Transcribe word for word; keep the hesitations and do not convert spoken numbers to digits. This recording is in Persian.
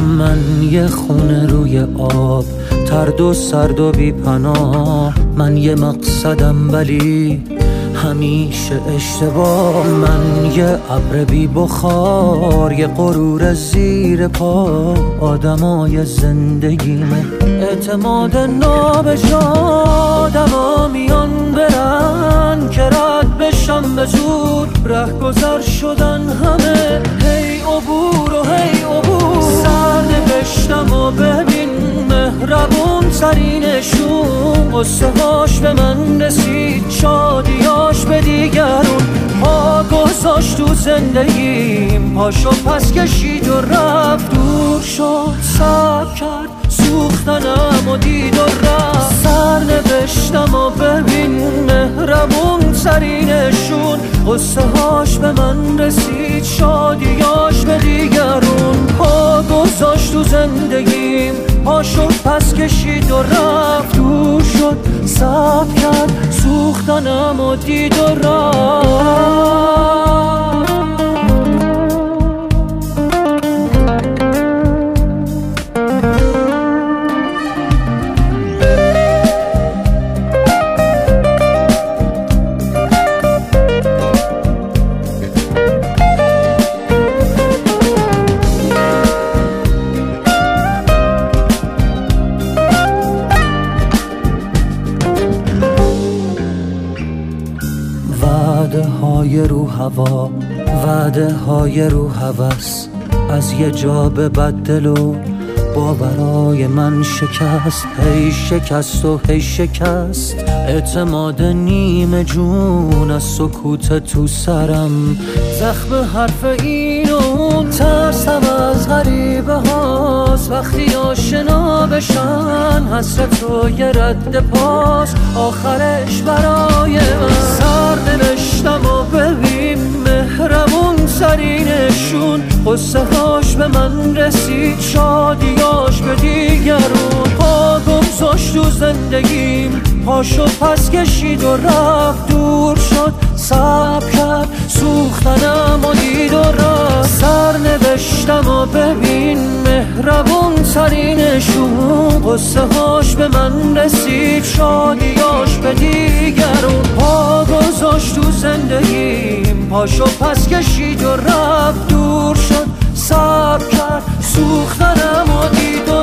من یه خونه روی آب، ترد و سرد و بی پناه. من یه مقصدم ولی همیشه اشتباه. من یه ابر بی بخار، یه غرور زیر پا. آدمای زندگیمه اعتماد نابجا. آدما میان برن که رد بشم به زور. ره گذر شدن همه، هی عبور و هی عبور. سر نوشتم و ببین مهربون ترینشون. قصه هاش به من رسید، شادیاش به دیگرون. پا گذاشت تو زندگیم، پاشو پس کشید و رفت. دور شد صبر کرد، سوختنم و دید و رفت. سر نوشتم و ببین مهربون ترینشون. قصه هاش به من رسید، شادیاش به دیگرون. پا گذاشت تو زندگیم، پاشو پس کشید و رفت. دور شد صبر کرد، سوختنم و دید و رفت. وعده های رو هوا، وعده های رو هوس. از یه جا به بدل و باورای من شکست. هی شکست و هی شکست. اعتماد نیمه جون از سکوت تو سرم. زخم حرف این و اون، ترسم از غریبه هاست. وقتی آشنا بشن حسرت و یه رد پاس. آخرش برای من سر نوشتم و ببین مهربون ترینشون. قصه هاش به من رسید، شادیاش به دیگرون. پا گذاشت تو زندگیم، پاشو پس کشید و رفت. دور شد صبر کرد، سوختنم و دید و رفت. سر نوشتم و ببین مهربون ترینشون. قصه هاش به من رسید، شادیاش به دیگرون. پا گذاشت تو زندگیم، پاشو پس کشید و رفت. دور شد صبر کرد، سوختنم و دید و